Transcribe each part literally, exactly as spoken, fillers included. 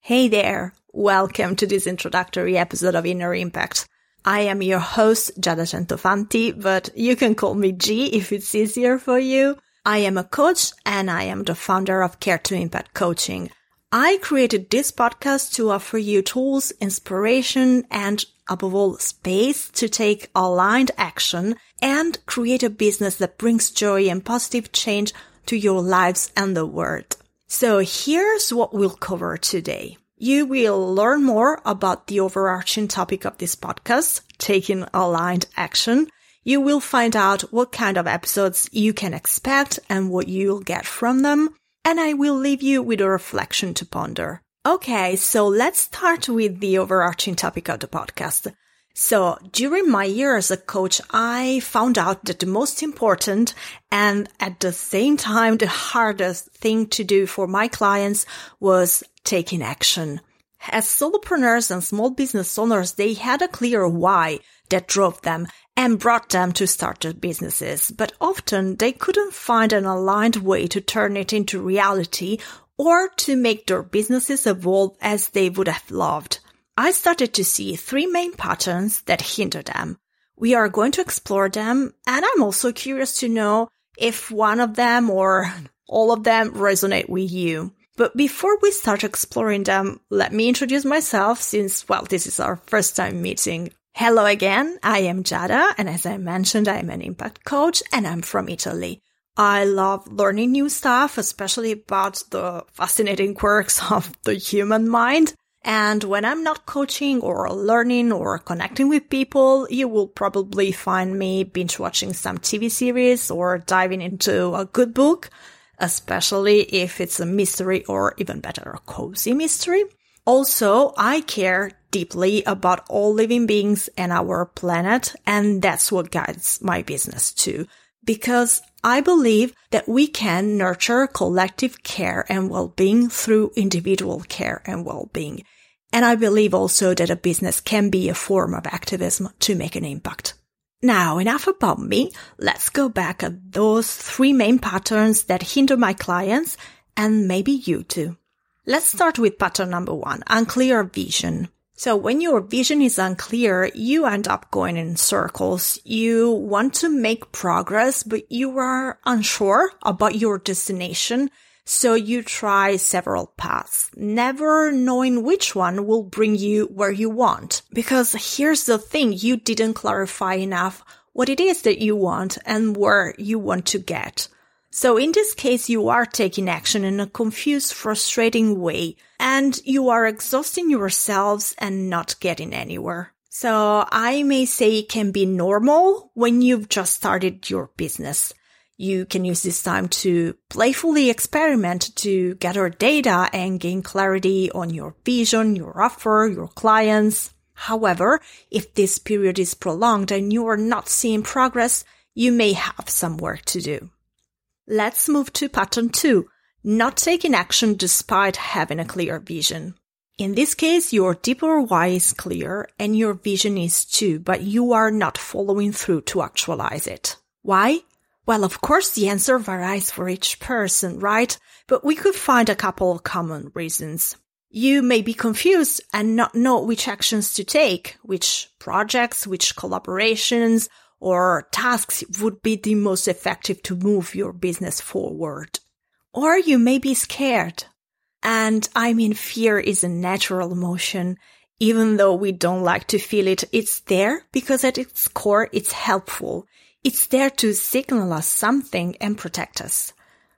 Hey there! Welcome to this introductory episode of Inner Impact. I am your host, Giada Centofanti, but you can call me G if it's easier for you. I am a coach and I am the founder of Care to Impact Coaching. I created this podcast to offer you tools, inspiration, and above all, space to take aligned action and create a business that brings joy and positive change to your lives and the world. So here's what we'll cover today. You will learn more about the overarching topic of this podcast, taking aligned action. You will find out what kind of episodes you can expect and what you'll get from them. And I will leave you with a reflection to ponder. Okay, so let's start with the overarching topic of the podcast. So during my year as a coach, I found out that the most important and at the same time the hardest thing to do for my clients was taking action. As solopreneurs and small business owners, they had a clear why that drove them and brought them to start their businesses, but often they couldn't find an aligned way to turn it into reality or to make their businesses evolve as they would have loved. I started to see three main patterns that hinder them. We are going to explore them, and I'm also curious to know if one of them or all of them resonate with you. But before we start exploring them, let me introduce myself since, well, this is our first time meeting. Hello again, I am Giada, and as I mentioned, I am an impact coach, and I'm from Italy. I love learning new stuff, especially about the fascinating quirks of the human mind. And when I'm not coaching or learning or connecting with people, you will probably find me binge watching some T V series or diving into a good book, especially if it's a mystery or even better, a cozy mystery. Also, I care deeply about all living beings and our planet, and that's what guides my business too, because I believe that we can nurture collective care and well-being through individual care and well-being. And I believe also that a business can be a form of activism to make an impact. Now, enough about me. Let's go back at those three main patterns that hinder my clients and maybe you too. Let's start with pattern number one, unclear vision. So when your vision is unclear, you end up going in circles. You want to make progress, but you are unsure about your destination. So you try several paths, never knowing which one will bring you where you want. Because here's the thing, you didn't clarify enough what it is that you want and where you want to get. So in this case, you are taking action in a confused, frustrating way, and you are exhausting yourselves and not getting anywhere. So I may say it can be normal when you've just started your business. You can use this time to playfully experiment to gather data and gain clarity on your vision, your offer, your clients. However, if this period is prolonged and you are not seeing progress, you may have some work to do. Let's move to pattern two, not taking action despite having a clear vision. In this case, your deeper why is clear and your vision is too, but you are not following through to actualize it. Why? Well, of course, the answer varies for each person, right? But we could find a couple of common reasons. You may be confused and not know which actions to take, which projects, which collaborations, or tasks would be the most effective to move your business forward. Or you may be scared. And I mean, fear is a natural emotion. Even though we don't like to feel it, it's there because at its core, it's helpful. It's there to signal us something and protect us.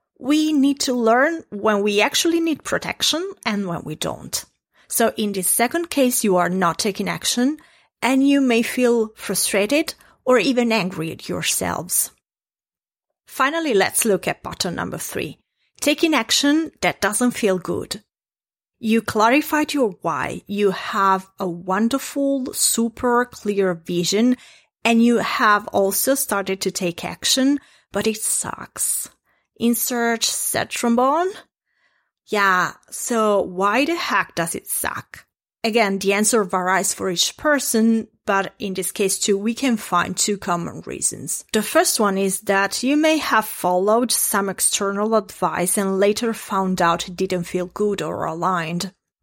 We need to learn when we actually need protection and when we don't. So in this second case, you are not taking action and you may feel frustrated or even angry at yourselves. Finally, let's look at pattern number three, taking action that doesn't feel good. You clarified your why. You have a wonderful, super clear vision, and you have also started to take action, but it sucks. Insert sad trombone. Yeah, so why the heck does it suck? Again, the answer varies for each person, but in this case too, we can find two common reasons. The first one is that you may have followed some external advice and later found out it didn't feel good or aligned.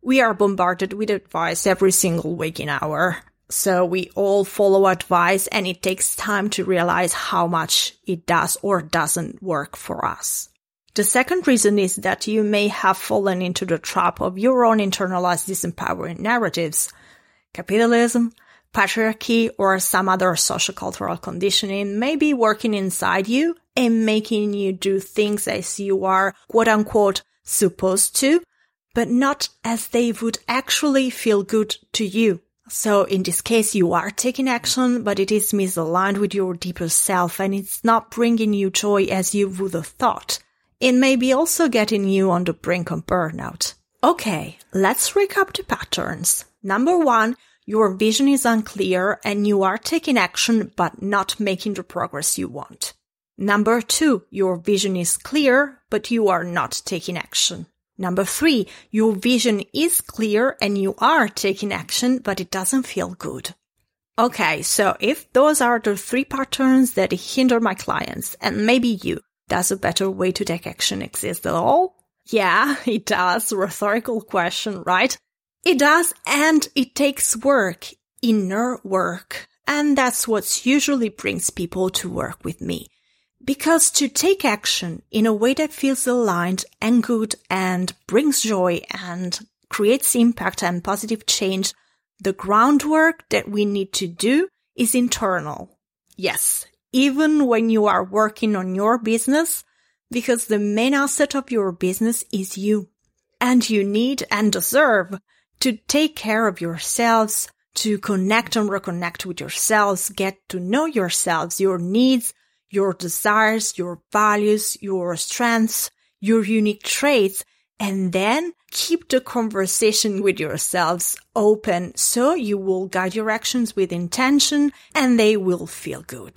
We are bombarded with advice every single waking hour. So we all follow advice, and it takes time to realize how much it does or doesn't work for us. The second reason is that you may have fallen into the trap of your own internalized disempowering narratives. Capitalism, patriarchy, or some other social cultural conditioning may be working inside you and making you do things as you are, quote unquote, supposed to, but not as they would actually feel good to you. So in this case, you are taking action, but it is misaligned with your deeper self, and it's not bringing you joy as you would have thought. It may be also getting you on the brink of burnout. Okay, let's recap the patterns. Number one, your vision is unclear and you are taking action but not making the progress you want. Number two, your vision is clear, but you are not taking action. Number three, your vision is clear and you are taking action, but it doesn't feel good. Okay, so if those are the three patterns that hinder my clients, and maybe you, does a better way to take action exist at all? Yeah, it does. Rhetorical question, right? It does, and it takes work, inner work. And that's what usually brings people to work with me. Because to take action in a way that feels aligned and good and brings joy and creates impact and positive change, the groundwork that we need to do is internal. Yes, even when you are working on your business, because the main asset of your business is you. And you need and deserve to take care of yourselves, to connect and reconnect with yourselves, get to know yourselves, your needs, your desires, your values, your strengths, your unique traits, and then keep the conversation with yourselves open so you will guide your actions with intention and they will feel good.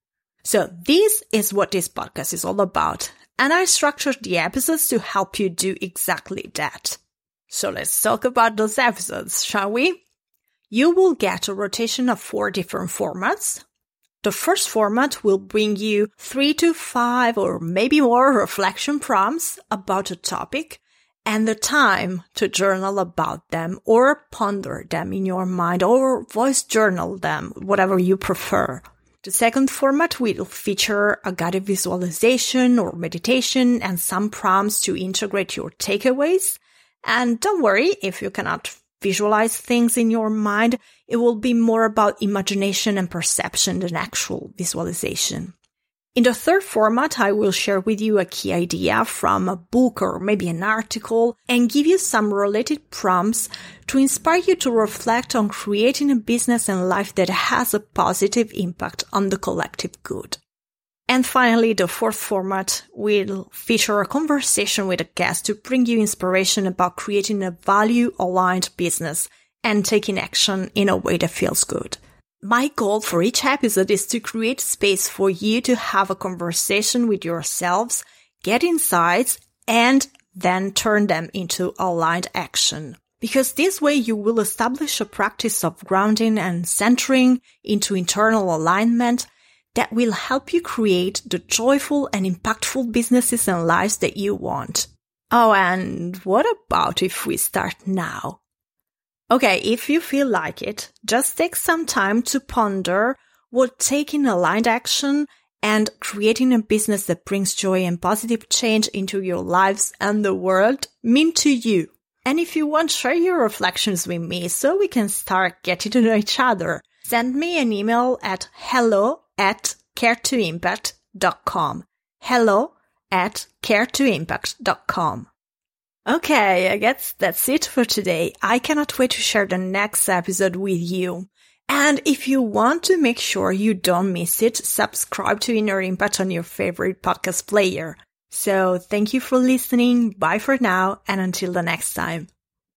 So this is what this podcast is all about, and I structured the episodes to help you do exactly that. So let's talk about those episodes, shall we? You will get a rotation of four different formats. The first format will bring you three to five or maybe more reflection prompts about a topic and the time to journal about them or ponder them in your mind or voice journal them, whatever you prefer. The second format will feature a guided visualization or meditation and some prompts to integrate your takeaways. And don't worry if you cannot visualize things in your mind, it will be more about imagination and perception than actual visualization. In the third format, I will share with you a key idea from a book or maybe an article and give you some related prompts to inspire you to reflect on creating a business and life that has a positive impact on the collective good. And finally, the fourth format will feature a conversation with a guest to bring you inspiration about creating a value-aligned business and taking action in a way that feels good. My goal for each episode is to create space for you to have a conversation with yourselves, get insights, and then turn them into aligned action. Because this way you will establish a practice of grounding and centering into internal alignment that will help you create the joyful and impactful businesses and lives that you want. Oh, and what about if we start now? Okay, if you feel like it, just take some time to ponder what taking aligned action and creating a business that brings joy and positive change into your lives and the world mean to you. And if you want, share your reflections with me so we can start getting to know each other. Send me an email at hello at care to impact dot com. Hello at care to impact dot com. Okay, I guess that's it for today. I cannot wait to share the next episode with you. And if you want to make sure you don't miss it, subscribe to Inner Impact on your favorite podcast player. So thank you for listening. Bye for now, and until the next time.